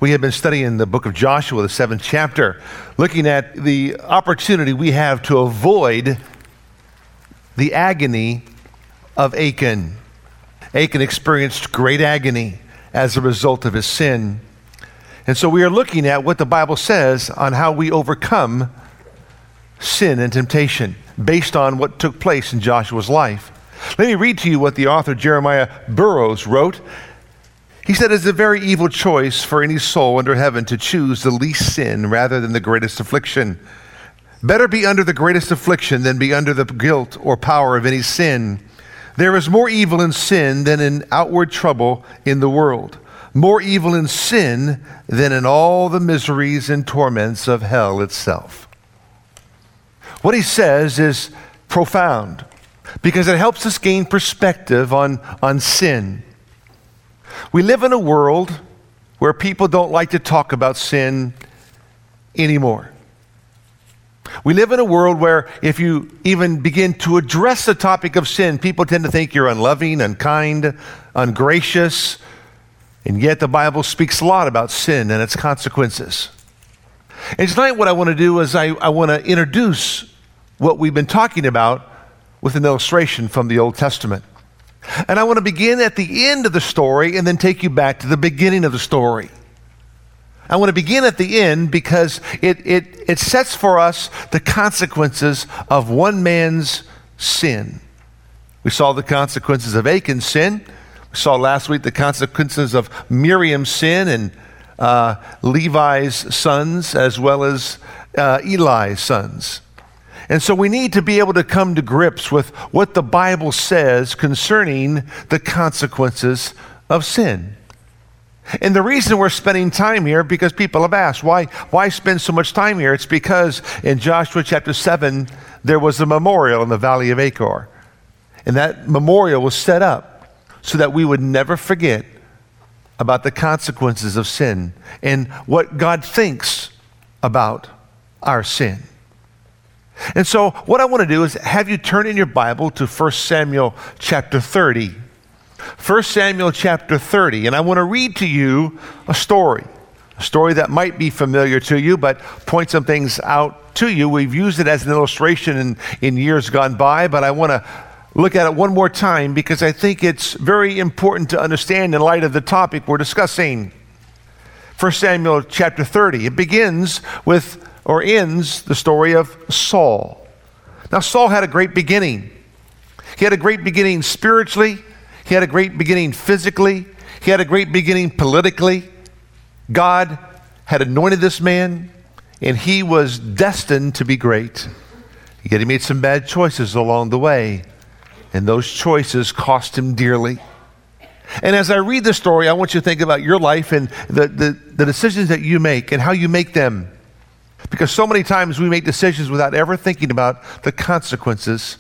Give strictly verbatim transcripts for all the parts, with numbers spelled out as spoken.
We have been studying the book of Joshua, the seventh chapter, looking at the opportunity we have to avoid the agony of Achan. Achan experienced great agony as a result of his sin. And so we are looking at what the Bible says on how we overcome sin and temptation based on what took place in Joshua's life. Let me read to you what the author Jeremiah Burroughs wrote. He said, "It's a very evil choice for any soul under heaven to choose the least sin rather than the greatest affliction. Better be under the greatest affliction than be under the guilt or power of any sin. There is more evil in sin than in outward trouble in the world. More evil in sin than in all the miseries and torments of hell itself." What he says is profound because it helps us gain perspective on, on sin. We live in a world where people don't like to talk about sin anymore. We live in a world where if you even begin to address the topic of sin, people tend to think you're unloving, unkind, ungracious, and yet the Bible speaks a lot about sin and its consequences. And tonight what I want to do is I, I want to introduce what we've been talking about with an illustration from the Old Testament. And I want to begin at the end of the story and then take you back to the beginning of the story. I want to begin at the end because it, it, it sets for us the consequences of one man's sin. We saw the consequences of Achan's sin. We saw last week the consequences of Miriam's sin and uh, Levi's sons as well as uh, Eli's sons. And so we need to be able to come to grips with what the Bible says concerning the consequences of sin. And the reason we're spending time here, because people have asked, why, why spend so much time here? It's because in Joshua chapter seven, there was a memorial in the valley of Achor. And that memorial was set up so that we would never forget about the consequences of sin and what God thinks about our sin. And so what I want to do is have you turn in your Bible to First Samuel chapter thirty. First Samuel chapter thirty, and I want to read to you a story, a story that might be familiar to you, but point some things out to you. We've used it as an illustration in, in years gone by, but I want to look at it one more time because I think it's very important to understand in light of the topic we're discussing. First Samuel chapter thirty, it begins with or ends the story of Saul. Now, Saul had a great beginning. He had a great beginning spiritually. He had a great beginning physically. He had a great beginning politically. God had anointed this man, and he was destined to be great. Yet he made some bad choices along the way, and those choices cost him dearly. And as I read this story, I want you to think about your life and the, the, the decisions that you make and how you make them. Because so many times we make decisions without ever thinking about the consequences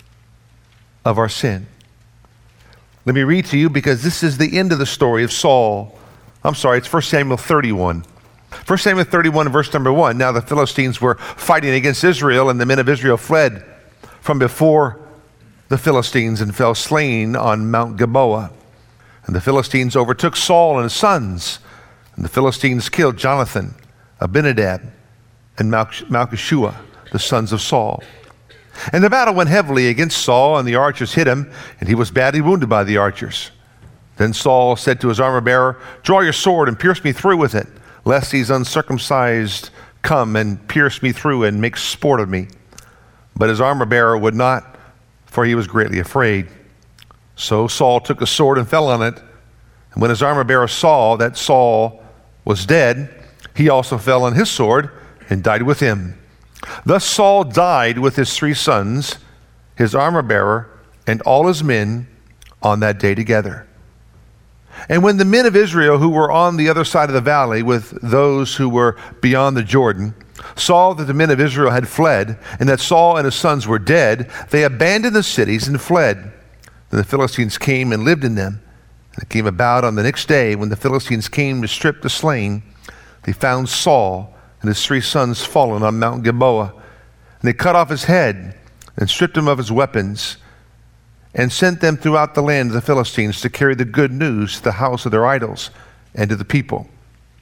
of our sin. Let me read to you because this is the end of the story of Saul. I'm sorry, it's First Samuel thirty-one. First Samuel thirty-one, verse number one. Now the Philistines were fighting against Israel, and the men of Israel fled from before the Philistines and fell slain on Mount Gilboa. And the Philistines overtook Saul and his sons, and the Philistines killed Jonathan, Abinadab, and Malchishua, the sons of Saul. And the battle went heavily against Saul, and the archers hit him, and he was badly wounded by the archers. Then Saul said to his armor-bearer, "Draw your sword and pierce me through with it, lest these uncircumcised come and pierce me through and make sport of me." But his armor-bearer would not, for he was greatly afraid. So Saul took a sword and fell on it. And when his armor-bearer saw that Saul was dead, he also fell on his sword and died with him. Thus Saul died with his three sons, his armor-bearer, and all his men on that day together. And when the men of Israel who were on the other side of the valley with those who were beyond the Jordan saw that the men of Israel had fled, and that Saul and his sons were dead, they abandoned the cities and fled. Then the Philistines came and lived in them. And it came about on the next day, when the Philistines came to strip the slain, they found Saul and his three sons fallen on Mount Gilboa. And they cut off his head and stripped him of his weapons and sent them throughout the land of the Philistines to carry the good news to the house of their idols and to the people.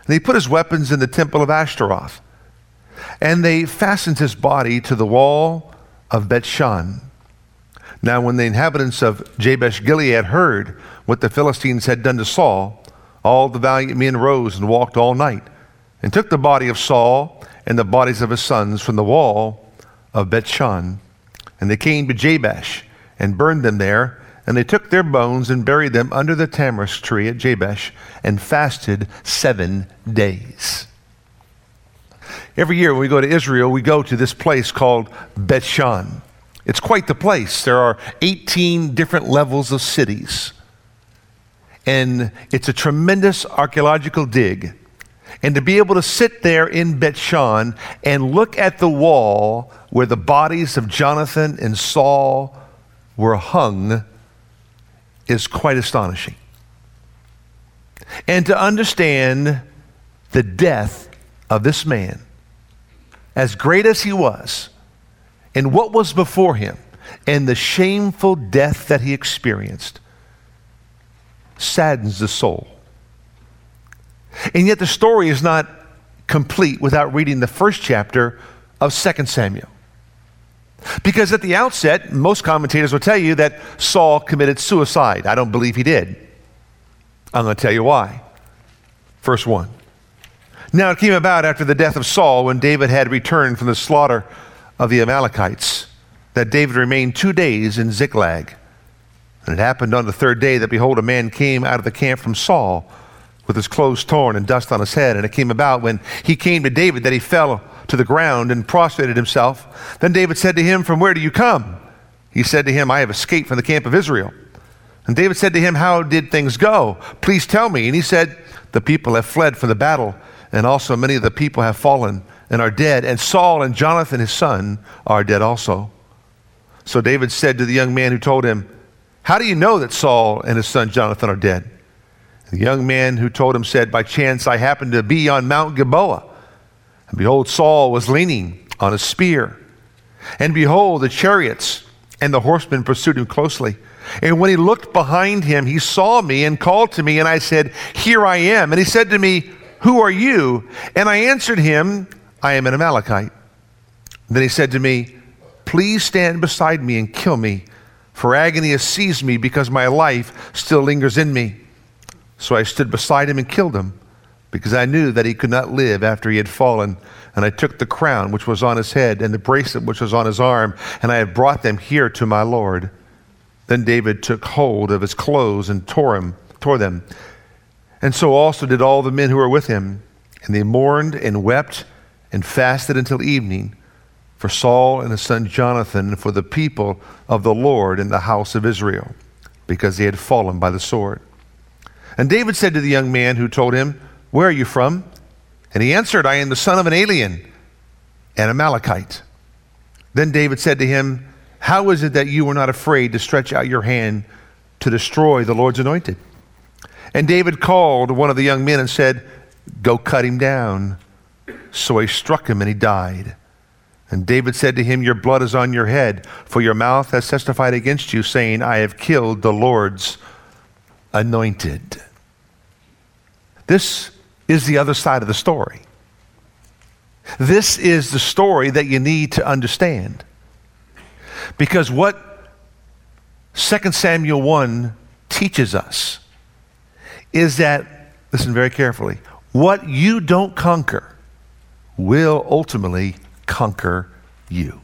And they put his weapons in the temple of Ashtaroth. And they fastened his body to the wall of Bethshan. Now when the inhabitants of Jabesh Gilead heard what the Philistines had done to Saul, all the valiant men rose and walked all night, and took the body of Saul and the bodies of his sons from the wall of Bethshan. And they came to Jabesh and burned them there, and they took their bones and buried them under the tamarisk tree at Jabesh, and fasted seven days. Every year when we go to Israel, we go to this place called Bethshan. It's quite the place. There are eighteen different levels of cities. And it's a tremendous archaeological dig. And to be able to sit there in Bethshan and look at the wall where the bodies of Jonathan and Saul were hung is quite astonishing. And to understand the death of this man, as great as he was, and what was before him, and the shameful death that he experienced, saddens the soul. And yet the story is not complete without reading the first chapter of Second Samuel. Because at the outset, most commentators will tell you that Saul committed suicide. I don't believe he did. I'm going to tell you why. Verse one. Now it came about after the death of Saul, when David had returned from the slaughter of the Amalekites, that David remained two days in Ziklag. And it happened on the third day that, behold, a man came out of the camp from Saul with his clothes torn and dust on his head. And it came about when he came to David that he fell to the ground and prostrated himself. Then David said to him, "From where do you come?" He said to him, "I have escaped from the camp of Israel." And David said to him, "How did things go? Please tell me." And he said, "The people have fled from the battle, and also many of the people have fallen and are dead. And Saul and Jonathan his son are dead also." So David said to the young man who told him, "How do you know that Saul and his son Jonathan are dead?" The young man who told him said, "By chance I happened to be on Mount Gilboa. And behold, Saul was leaning on a spear. And behold, the chariots and the horsemen pursued him closely. And when he looked behind him, he saw me and called to me. And I said, 'Here I am.' And he said to me, 'Who are you?' And I answered him, 'I am an Amalekite.' Then he said to me, 'Please stand beside me and kill me, for agony has seized me because my life still lingers in me.' So I stood beside him and killed him, because I knew that he could not live after he had fallen. And I took the crown which was on his head and the bracelet which was on his arm, and I have brought them here to my Lord." Then David took hold of his clothes and tore him, tore them. And so also did all the men who were with him. And they mourned and wept and fasted until evening for Saul and his son Jonathan, and for the people of the Lord in the house of Israel, because they had fallen by the sword. And David said to the young man who told him, "Where are you from?" And he answered, "I am the son of an alien, an Amalekite." Then David said to him, "How is it that you were not afraid to stretch out your hand to destroy the Lord's anointed?" And David called one of the young men and said, "Go cut him down." So he struck him and he died. And David said to him, "Your blood is on your head, for your mouth has testified against you, saying, 'I have killed the Lord's anointed.'" This is the other side of the story. This is the story that you need to understand. Because what Second Samuel one teaches us is that, listen very carefully, what you don't conquer will ultimately conquer you.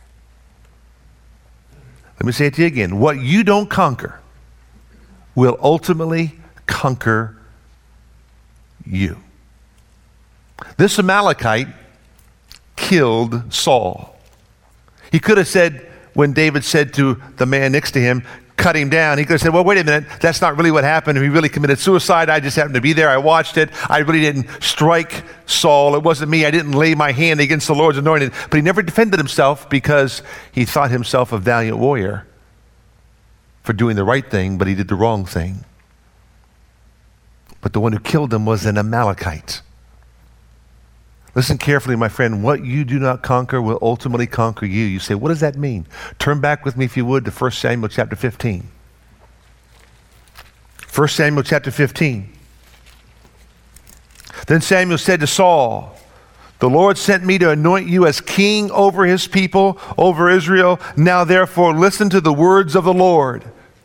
Let me say it to you again. What you don't conquer will ultimately conquer you. This Amalekite killed Saul. He could have said, when David said to the man next to him, "Cut him down," he could have said, "Well, wait a minute, that's not really what happened. He really committed suicide. I just happened to be there. I watched it. I really didn't strike Saul. It wasn't me. I didn't lay my hand against the Lord's anointed." But he never defended himself, because he thought himself a valiant warrior for doing the right thing, but he did the wrong thing. But the one who killed him was an Amalekite. Listen carefully, my friend. What you do not conquer will ultimately conquer you. You say, what does that mean? Turn back with me, if you would, to First Samuel chapter fifteen. First Samuel chapter fifteen. Then Samuel said to Saul, the Lord sent me to anoint you as king over his people, over Israel. Now therefore listen to the words of the Lord.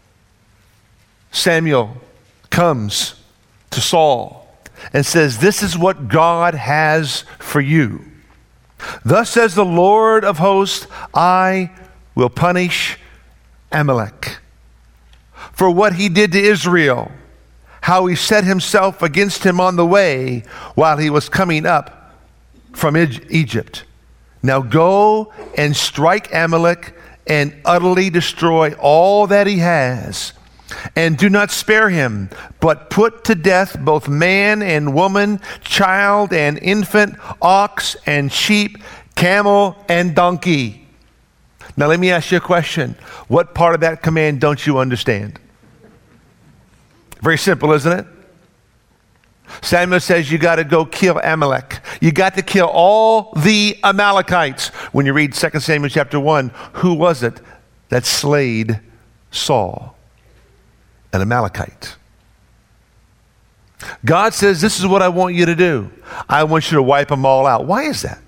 Samuel comes to Saul and says, this is what God has for you. Thus says the Lord of hosts, I will punish Amalek for what he did to Israel, how he set himself against him on the way while he was coming up from Egypt. Now go and strike Amalek and utterly destroy all that he has. And do not spare him, but put to death both man and woman, child and infant, ox and sheep, camel and donkey. Now let me ask you a question. What part of that command don't you understand? Very simple, isn't it? Samuel says you got to go kill Amalek. You got to kill all the Amalekites. When you read Second Samuel chapter one, who was it that slayed Saul? An Amalekite. God says, this is what I want you to do. I want you to wipe them all out. Why is that?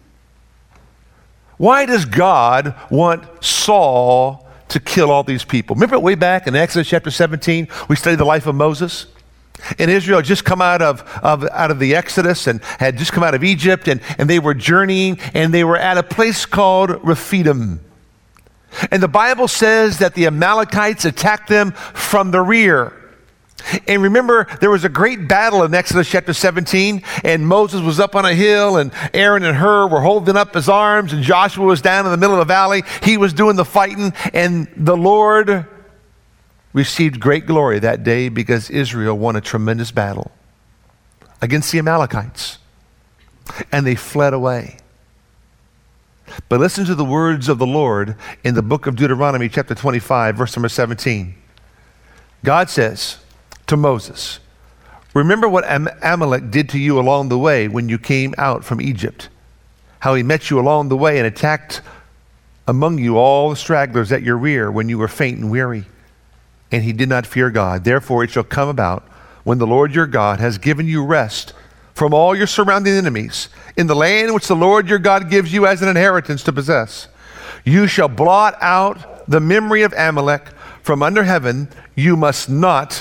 Why does God want Saul to kill all these people? Remember way back in Exodus chapter seventeen, we studied the life of Moses? And Israel had just come out of, of, out of the Exodus and had just come out of Egypt, and, and they were journeying, and they were at a place called Rephidim. And the Bible says that the Amalekites attacked them from the rear. And remember, there was a great battle in Exodus chapter seventeen, and Moses was up on a hill, and Aaron and Hur were holding up his arms, and Joshua was down in the middle of the valley. He was doing the fighting, and the Lord received great glory that day because Israel won a tremendous battle against the Amalekites, and they fled away. But listen to the words of the Lord in the book of Deuteronomy chapter twenty-five, verse number seventeen. God says to Moses, remember what Am- Amalek did to you along the way when you came out from Egypt, how he met you along the way and attacked among you all the stragglers at your rear when you were faint and weary, and he did not fear God. Therefore it shall come about when the Lord your God has given you rest from all your surrounding enemies, in the land which the Lord your God gives you as an inheritance to possess. You shall blot out the memory of Amalek from under heaven. You must not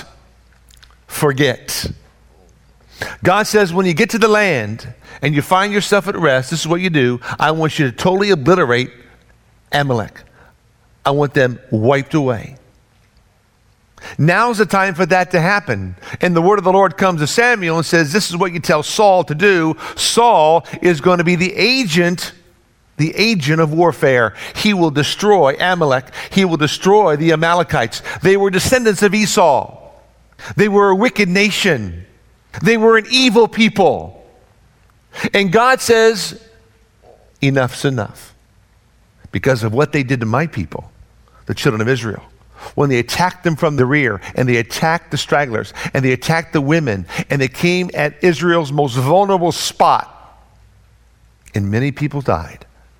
forget. God says when you get to the land and you find yourself at rest, this is what you do. I want you to totally obliterate Amalek. I want them wiped away. Now's the time for that to happen. And the word of the Lord comes to Samuel and says, this is what you tell Saul to do. Saul is going to be the agent, the agent of warfare. He will destroy Amalek. He will destroy the Amalekites. They were descendants of Esau. They were a wicked nation. They were an evil people. And God says, enough's enough. Because of what they did to my people, the children of Israel. When they attacked them from the rear, and they attacked the stragglers, and they attacked the women, and they came at Israel's most vulnerable spot, and many people died,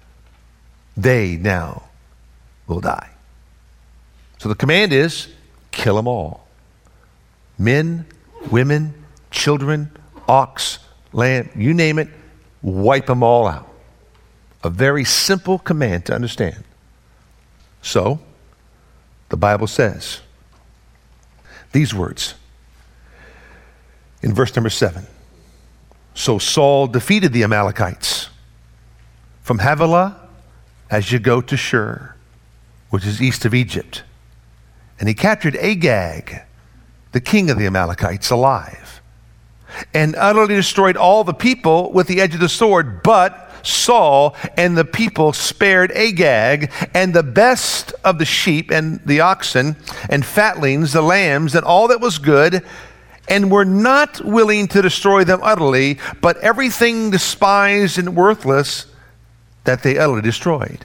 they now will die. So the command is, kill them all. Men, women, children, ox, lamb, you name it, wipe them all out. A very simple command to understand. So, the Bible says these words in verse number seven. So Saul defeated the Amalekites from Havilah as you go to Shur, which is east of Egypt. And he captured Agag, the king of the Amalekites, alive, and utterly destroyed all the people with the edge of the sword. But Saul and the people spared Agag and the best of the sheep and the oxen and fatlings, the lambs, and all that was good, and were not willing to destroy them utterly, but everything despised and worthless that they utterly destroyed.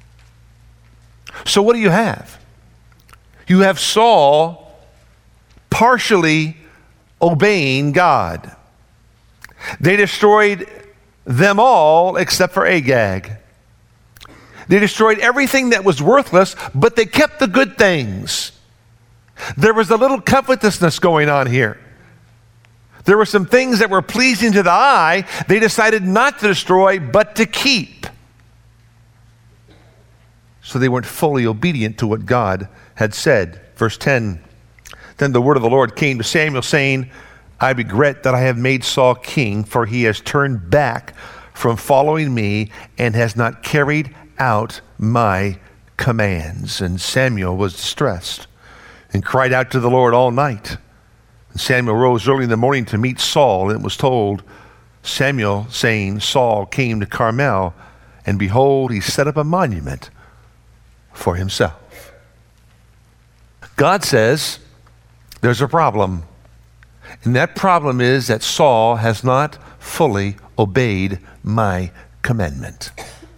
So what do you have? You have Saul partially obeying God. They destroyed them all except for Agag. They destroyed everything that was worthless, but they kept the good things. There was a little covetousness going on here. There were some things that were pleasing to the eye. They decided not to destroy, but to keep. So they weren't fully obedient to what God had said. Verse ten, then the word of the Lord came to Samuel, saying, I regret that I have made Saul king, for he has turned back from following me and has not carried out my commands. And Samuel was distressed and cried out to the Lord all night. And Samuel rose early in the morning to meet Saul, and it was told Samuel, saying, Saul came to Carmel, and behold, he set up a monument for himself. God says there's a problem. And that problem is that Saul has not fully obeyed my commandment.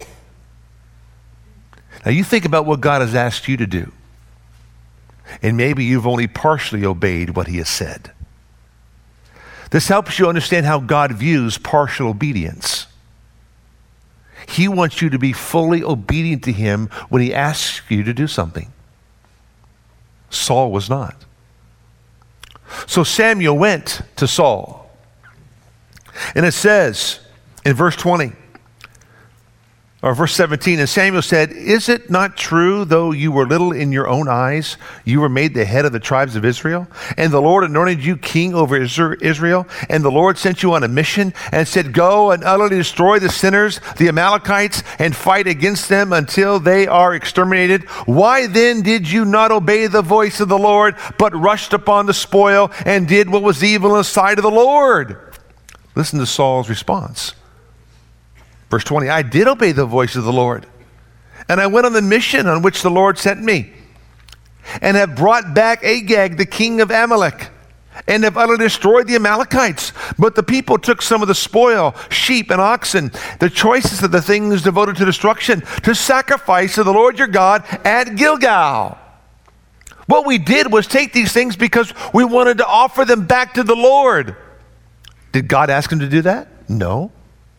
Now you think about what God has asked you to do. And maybe you've only partially obeyed what he has said. This helps you understand how God views partial obedience. He wants you to be fully obedient to him when he asks you to do something. Saul was not. So Samuel went to Saul. And it says in verse twenty, or verse seventeen, and Samuel said, is it not true, though you were little in your own eyes, you were made the head of the tribes of Israel? And the Lord anointed you king over Israel? And the Lord sent you on a mission and said, go and utterly destroy the sinners, the Amalekites, and fight against them until they are exterminated. Why then did you not obey the voice of the Lord, but rushed upon the spoil and did what was evil in the sight of the Lord? Listen to Saul's response. Verse twenty, I did obey the voice of the Lord, and I went on the mission on which the Lord sent me, and have brought back Agag, the king of Amalek, and have utterly destroyed the Amalekites. But the people took some of the spoil, sheep and oxen, the choicest of the things devoted to destruction, to sacrifice to the Lord your God at Gilgal. What we did was take these things because we wanted to offer them back to the Lord. Did God ask him to do that? No.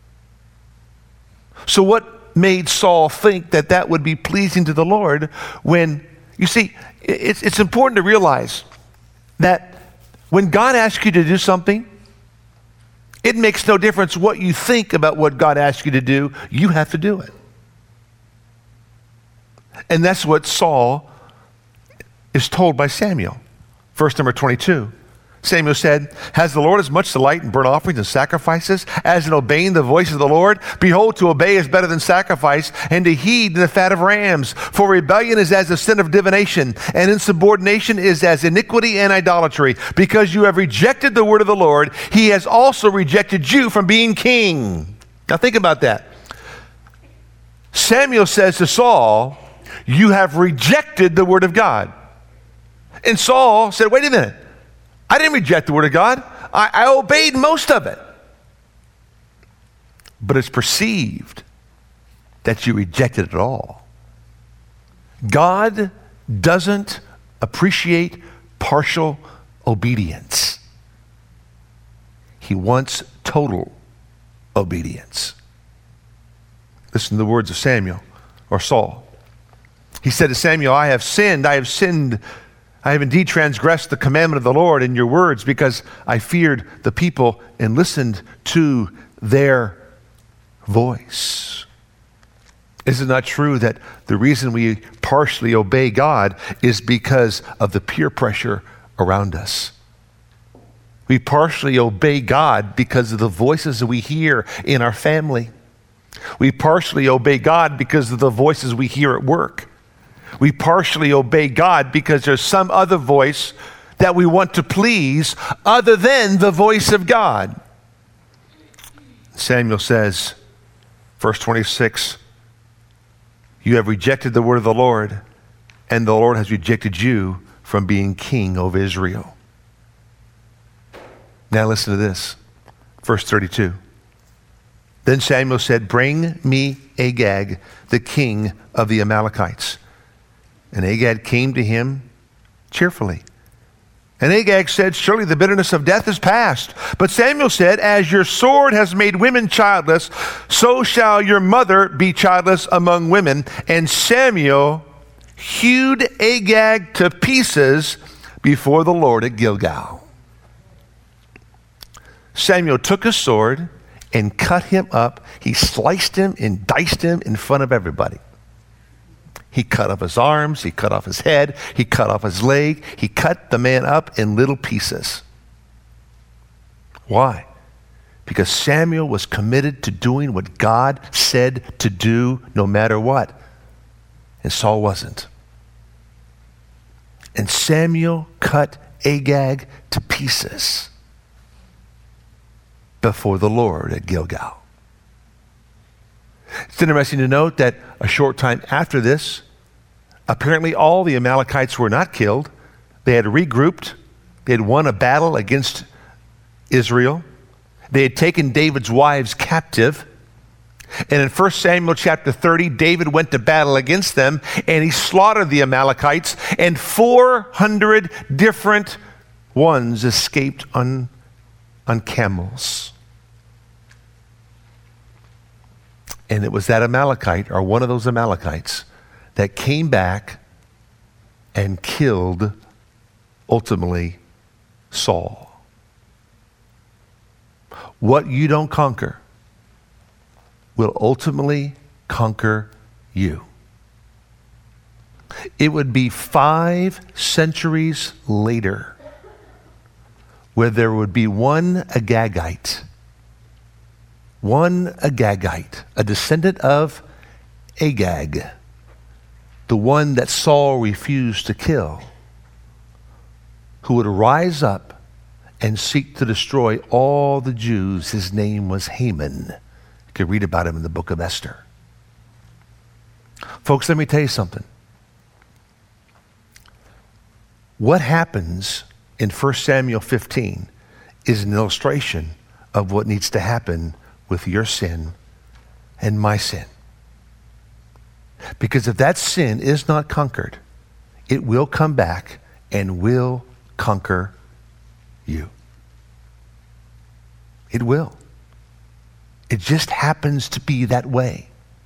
So what made Saul think that that would be pleasing to the Lord when, you see, it's, it's important to realize that when God asks you to do something, it makes no difference what you think about what God asks you to do, you have to do it. And that's what Saul is told by Samuel. Verse number twenty-two. Samuel said, has the Lord as much delight in burnt offerings and sacrifices as in obeying the voice of the Lord? Behold, to obey is better than sacrifice, and to heed than the fat of rams. For rebellion is as the sin of divination, and insubordination is as iniquity and idolatry. Because you have rejected the word of the Lord, he has also rejected you from being king. Now think about that. Samuel says to Saul, you have rejected the word of God. And Saul said, wait a minute. I didn't reject the word of God. I, I obeyed most of it. But it's perceived that you rejected it all. God doesn't appreciate partial obedience. He wants total obedience. Listen to the words of Samuel or Saul. He said to Samuel, I have sinned, I have sinned I have indeed transgressed the commandment of the Lord in your words, because I feared the people and listened to their voice. Is it not true that the reason we partially obey God is because of the peer pressure around us? We partially obey God because of the voices that we hear in our family. We partially obey God because of the voices we hear at work. We partially obey God because there's some other voice that we want to please other than the voice of God. Samuel says, verse twenty-six, you have rejected the word of the Lord, and the Lord has rejected you from being king over Israel. Now listen to this, verse thirty-two. Then Samuel said, bring me Agag, the king of the Amalekites. And Agag came to him cheerfully. And Agag said, surely the bitterness of death is past. But Samuel said, as your sword has made women childless, so shall your mother be childless among women. And Samuel hewed Agag to pieces before the Lord at Gilgal. Samuel took a sword and cut him up. He sliced him and diced him in front of everybody. He cut off his arms, he cut off his head, he cut off his leg, he cut the man up in little pieces. Why? Because Samuel was committed to doing what God said to do no matter what. And Saul wasn't. And Samuel cut Agag to pieces before the Lord at Gilgal. It's interesting to note that a short time after this, apparently all the Amalekites were not killed. They had regrouped. They had won a battle against Israel. They had taken David's wives captive. And in First Samuel chapter thirty, David went to battle against them, and he slaughtered the Amalekites, and four hundred different ones escaped on, on camels. And it was that Amalekite, or one of those Amalekites, that came back and killed, ultimately, Saul. What you don't conquer will ultimately conquer you. It would be five centuries later where there would be one Agagite, one Agagite, a descendant of Agag, the one that Saul refused to kill, who would rise up and seek to destroy all the Jews. His name was Haman. You can read about him in the book of Esther. Folks, let me tell you something. What happens in First Samuel fifteen is an illustration of what needs to happen with your sin and my sin. Because if that sin is not conquered, it will come back and will conquer you. It will. It just happens to be that way.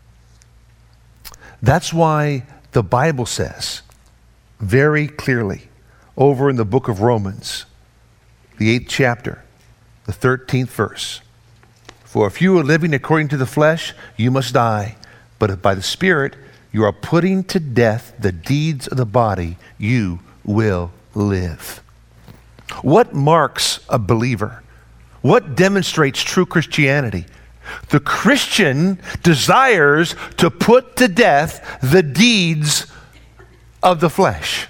That's why the Bible says very clearly over in the book of Romans, the eighth chapter, the thirteenth verse, for if you are living according to the flesh, you must die. But if by the Spirit you are putting to death the deeds of the body, you will live. What marks a believer? What demonstrates true Christianity? The Christian desires to put to death the deeds of the flesh.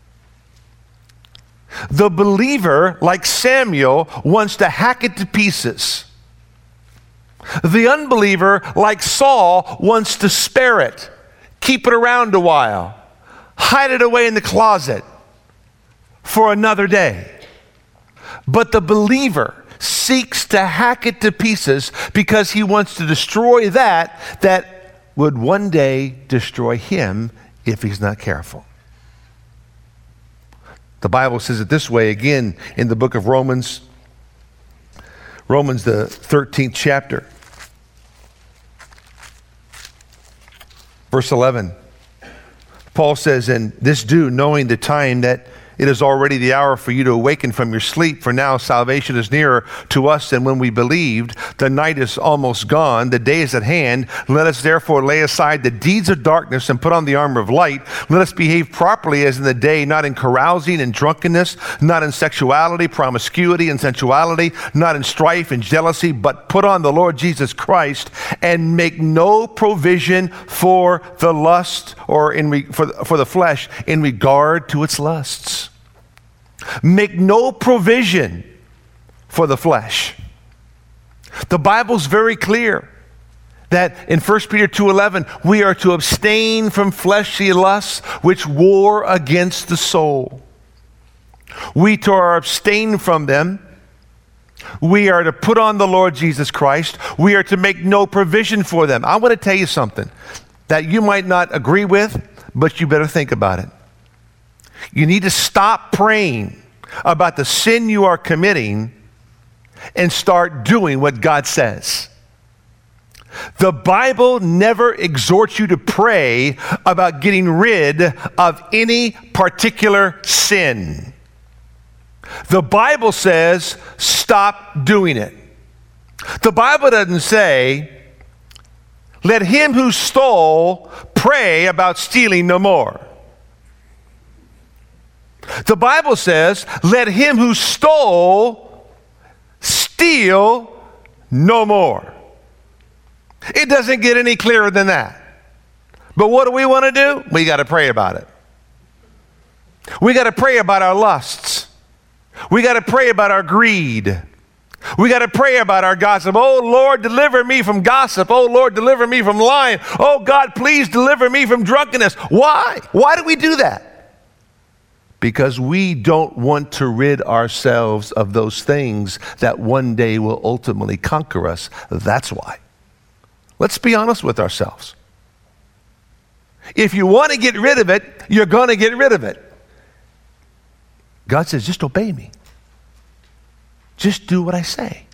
The believer, like Samuel, wants to hack it to pieces. The unbeliever, like Saul, wants to spare it, keep it around a while, hide it away in the closet for another day. But the believer seeks to hack it to pieces because he wants to destroy that that would one day destroy him if he's not careful. The Bible says it this way again in the book of Romans, Romans the thirteenth chapter, verse eleven. Paul says, and this do, knowing the time that it is already the hour for you to awaken from your sleep, for now salvation is nearer to us than when we believed. The night is almost gone, the day is at hand. Let us therefore lay aside the deeds of darkness and put on the armor of light. Let us behave properly as in the day, not in carousing and drunkenness, not in sexuality, promiscuity, and sensuality, not in strife and jealousy, but put on the Lord Jesus Christ and make no provision for the lust or in re- for, for the flesh in regard to its lusts. Make no provision for the flesh. The Bible's very clear that in First Peter two eleven, we are to abstain from fleshly lusts which war against the soul. We to are abstain from them. We are to put on the Lord Jesus Christ. We are to make no provision for them. I want to tell you something that you might not agree with, but you better think about it. You need to stop praying about the sin you are committing and start doing what God says. The Bible never exhorts you to pray about getting rid of any particular sin. The Bible says, stop doing it. The Bible doesn't say, let him who stole pray about stealing no more. The Bible says, let him who stole steal no more. It doesn't get any clearer than that. But what do we want to do? We got to pray about it. We got to pray about our lusts. We got to pray about our greed. We got to pray about our gossip. Oh, Lord, deliver me from gossip. Oh, Lord, deliver me from lying. Oh, God, please deliver me from drunkenness. Why? Why do we do that? Because we don't want to rid ourselves of those things that one day will ultimately conquer us. That's why. Let's be honest with ourselves. If you want to get rid of it, you're going to get rid of it. God says, just obey me. Just do what I say.